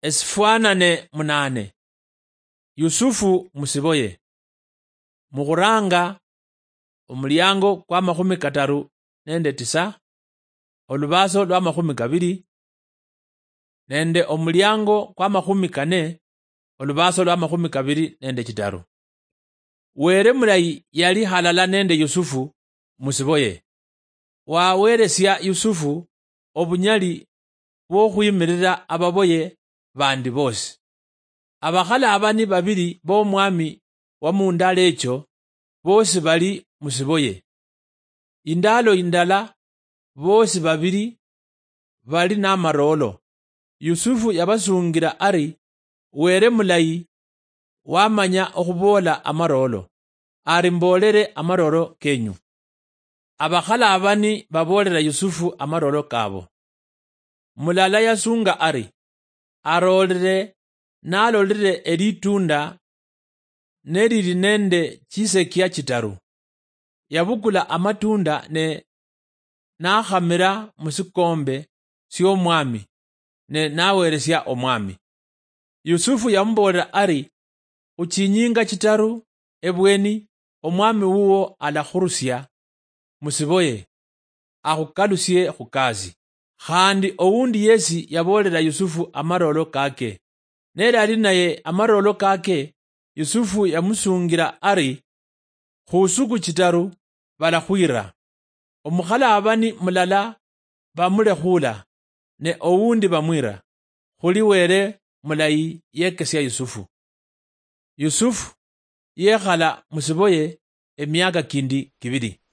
Esifuanane munane. Yusufu musiboye. Mukuranga omulyango kwa 39 olubaso lwa 20 nende omulyango kwa 40 olubaso lwa 23. Were mulayi yali halala nende Yusufu musiboye. Waweresya Yusufu obunyali bw'okhuyimirira ababoye bandi bosi. Abakhala abani babili b'omwami wa mundala ekyo bosi bali musiboye. Indalo indala bosi babili bali n'amarolo. Yusufu yabasungira ari were mulayi wamanya okhubola amarolo. Ari mbolere amarolo kenyu. Abakhala abani babolera Yusufu amarolo kabo. Mulala yasunga ari arolere nalolere elitunda nerili nende chisekya chitaru. Yabukula amatunda ne nakhamira musikombe sy'omwami ne naweresya omwami. Yusufu yamubolera ari uchinyinga chitaru ebweni omwami wuwo alakhurusya musiboye akhukalusye khukazi. Khandi owundi yesi yabolera Yusufu amarolo kake. Nere ali naye amarolo kake Yusufu yamusungira ari khusuku chitaru balakhwira. Omukhala abani mulala bamulekhula ne owundi bamwira. Khuli were mulayi yekesya Yusufu. Yusufu yekhala musiboye emyaka kindi 2.